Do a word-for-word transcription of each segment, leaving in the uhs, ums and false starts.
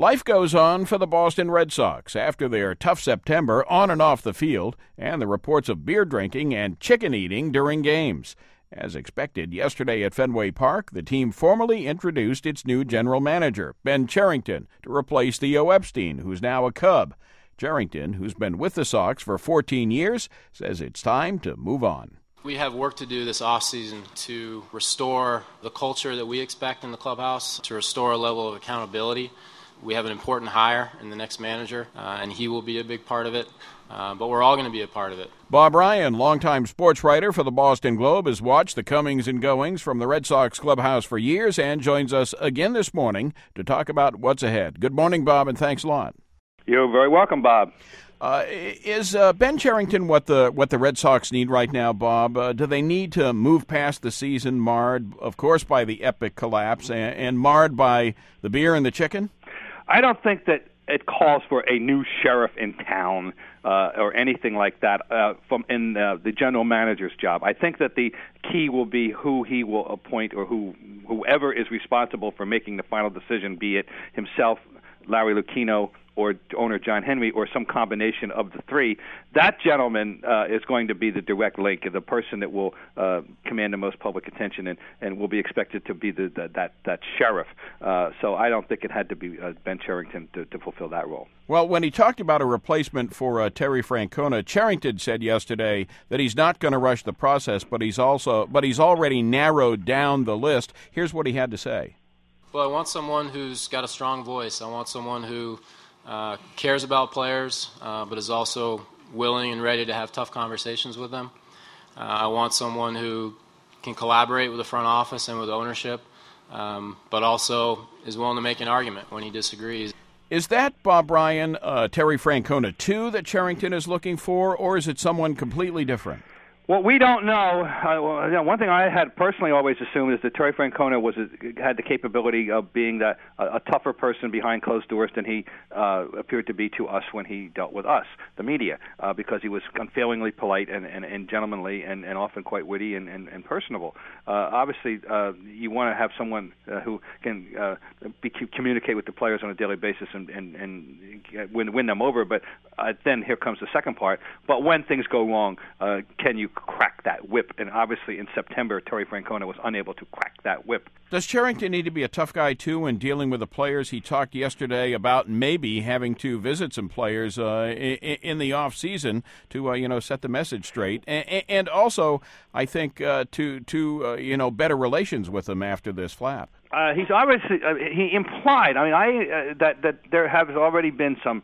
Life goes on for the Boston Red Sox after their tough September on and off the field and the reports of beer drinking and chicken eating during games. As expected, yesterday at Fenway Park, the team formally introduced its new general manager, Ben Cherington, to replace Theo Epstein, who's now a Cub. Cherington, who's been with the Sox for fourteen years, says it's time to move on. We have work to do this offseason to restore the culture that we expect in the clubhouse, to restore a level of accountability. We have an important hire in the next manager, uh, and he will be a big part of it, uh, but we're all going to be a part of it. Bob Ryan, longtime sports writer for the Boston Globe, has watched the comings and goings from the Red Sox clubhouse for years and joins us again this morning to talk about what's ahead. Good morning, Bob, and thanks a lot. You're very welcome, Bob. Uh, is uh, Ben Cherington what the what the Red Sox need right now, Bob? Uh, do they need to move past the season marred, of course, by the epic collapse and, and marred by the beer and the chicken? I don't think that it calls for a new sheriff in town uh, or anything like that uh, from in uh, the general manager's job. I think that the key will be who he will appoint or who whoever is responsible for making the final decision, be it himself, Larry Lucchino, or owner John Henry, or some combination of the three. That gentleman uh, is going to be the direct link, the person that will uh, command the most public attention and, and will be expected to be the, the, that, that sheriff. Uh, so I don't think it had to be uh, Ben Cherington to, to fulfill that role. Well, when he talked about a replacement for uh, Terry Francona, Cherington said yesterday that he's not going to rush the process, but he's also but he's already narrowed down the list. Here's what he had to say. Well, I want someone who's got a strong voice. I want someone who Uh, cares about players, uh, but is also willing and ready to have tough conversations with them. Uh, I want someone who can collaborate with the front office and with ownership, um, but also is willing to make an argument when he disagrees. Is that, Bob Ryan, uh, Terry Francona two that Cherington is looking for, or is it someone completely different? Well, we don't know. Uh, well, you know, one thing I had personally always assumed is that Terry Francona was had the capability of being that a, a tougher person behind closed doors than he uh, appeared to be to us when he dealt with us, the media, uh, because he was unfailingly polite and, and, and gentlemanly and, and often quite witty and, and, and personable. Uh, obviously, uh, you want to have someone uh, who can uh, be, communicate with the players on a daily basis and, and, and win, win them over, but uh, then here comes the second part. But when things go wrong, uh, can you crack that whip? And obviously in September, Terry Francona was unable to crack that whip. Does Cherington need to be a tough guy, too, when dealing with the players? He talked yesterday about maybe having to visit some players uh, in, in the off-season to, uh, you know, set the message straight. And, and also, I think, uh, to, to uh, you know, better relations with them after this flap. Uh, he's obviously, uh, he implied, I mean, I uh, that, that there have already been some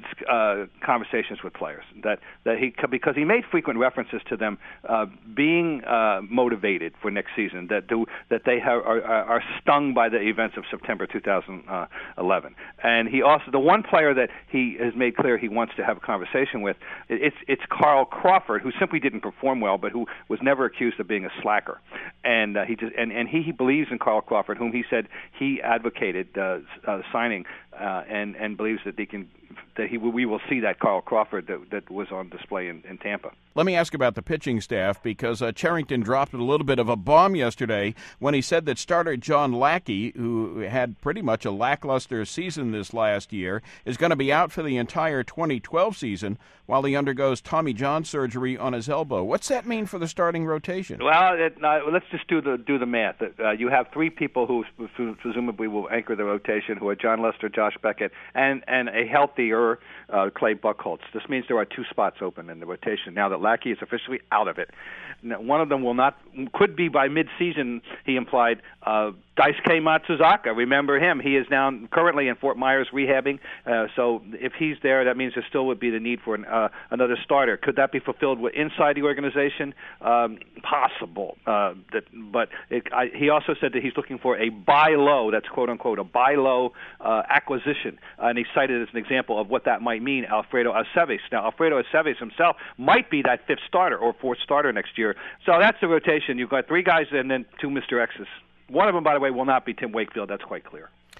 Uh, conversations with players that that he because he made frequent references to them uh, being uh, motivated for next season, that do that they have, are, are stung by the events of September two thousand eleven. And he also, the one player that he has made clear he wants to have a conversation with, it's it's Carl Crawford, who simply didn't perform well, but who was never accused of being a slacker. And uh, he just and, and he, he believes in Carl Crawford, whom he said he advocated uh, uh, signing, uh, and and believes that they can. That he, we will see that Carl Crawford that, that was on display in, in Tampa. Let me ask about the pitching staff, because uh, Cherington dropped a little bit of a bomb yesterday when he said that starter John Lackey, who had pretty much a lackluster season this last year, is going to be out for the entire twenty twelve season while he undergoes Tommy John surgery on his elbow. What's that mean for the starting rotation? Well, it, uh, let's just do the do the math. Uh, you have three people who presumably will anchor the rotation, who are John Lester, Josh Beckett, and, and a healthier Uh, Clay Buchholz. This means there are two spots open in the rotation now that Lackey is officially out of it. Now, one of them will not, could be by mid-season, he implied, uh, Daisuke Matsuzaka. Remember him. He is now currently in Fort Myers rehabbing. Uh, so if he's there, that means there still would be the need for an, uh, another starter. Could that be fulfilled inside the organization? Um, possible. Uh, that, but it, I, he also said that he's looking for a buy low, that's quote-unquote, a buy low uh, acquisition. Uh, and he cited as an example of what that might mean, Alfredo Aceves. Now, Alfredo Aceves himself might be that fifth starter or fourth starter next year. So that's the rotation. You've got three guys and then two Mister X's. One of them, by the way, will not be Tim Wakefield. That's quite clear.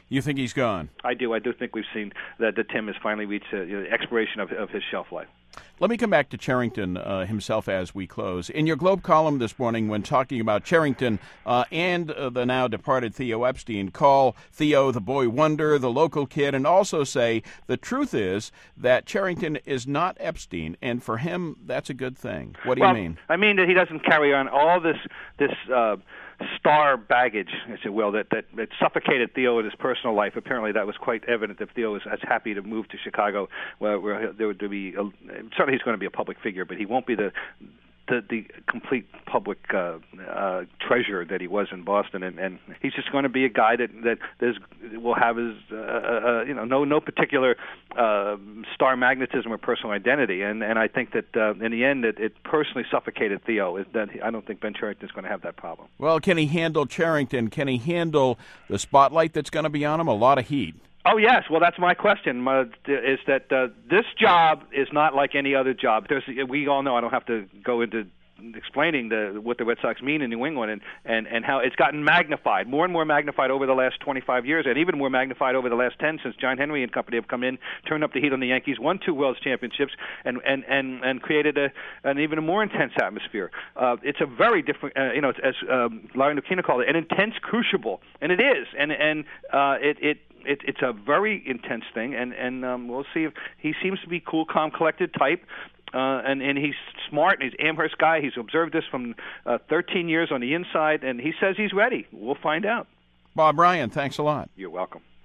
You think he's gone? I do. I do think we've seen that, that Tim has finally reached the you know, expiration of, of his shelf life. Let me come back to Cherington uh, himself as we close. In your Globe column this morning, when talking about Cherington uh, and uh, the now departed Theo Epstein, call Theo the boy wonder, the local kid, and also say the truth is that Cherington is not Epstein, and for him, that's a good thing. What do well, you mean? I mean that he doesn't carry on all this this. Uh, star baggage, as you will, that, that, that suffocated Theo in his personal life. Apparently that was quite evident if Theo was as happy to move to Chicago, where, where there would be, a, certainly he's going to be a public figure, but he won't be the the, the complete public uh, uh, treasure that he was in Boston, and, and he's just going to be a guy that that there's, will have his uh, uh, you know no no particular uh, star magnetism or personal identity, and and I think that uh, in the end it, it personally suffocated Theo. Is that I don't think Ben Cherington is going to have that problem. Well, can he handle Cherington? Can he handle the spotlight that's going to be on him? A lot of heat. Oh, yes. Well, that's my question, uh, is that uh, this job is not like any other job. There's, we all know, I don't have to go into explaining the, what the Red Sox mean in New England and, and, and how it's gotten magnified, more and more magnified over the last twenty-five years, and even more magnified over the last ten since John Henry and company have come in, turned up the heat on the Yankees, won two World Championships, and, and, and, and created a, an even more intense atmosphere. Uh, it's a very different, uh, you know, as um, Larry Lucchino called it, an intense crucible, and it is, and, and uh, it, it It, it's a very intense thing, and, and um, we'll see if he seems to be cool, calm, collected type, uh, and, and he's smart, and he's an Amherst guy. He's observed this from uh, thirteen years on the inside, and he says he's ready. We'll find out. Bob Ryan, thanks a lot. You're welcome.